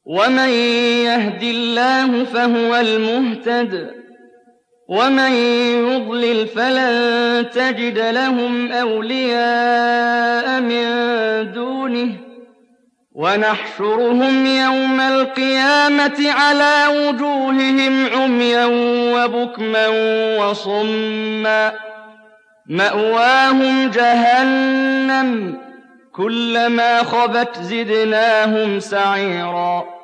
ومن يهد الله فهو المهتد ومن يضلل فلن تجد لهم أولياء من دونه ونحشرهم يوم القيامة على وجوههم عميا وبكما وصما مأواهم جهنم كلما خبت زدناهم سعيرا